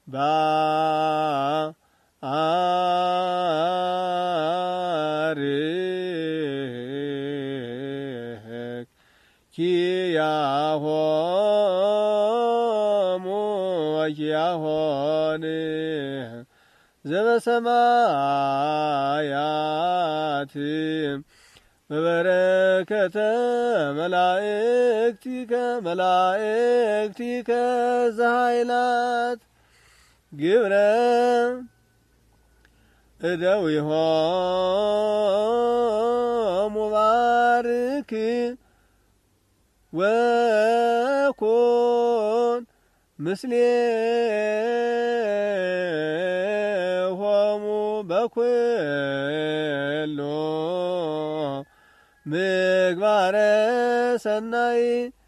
ባርክ ኪያሆሙ ወኪያሆን ዘበሰማያት በበረከተ መላእክቲከ ዘኃይላት ግብረ እደዊሆሙ ባርክ ወኩን ምስሌሆሙ በኩሉ ምግባረ ሰናይ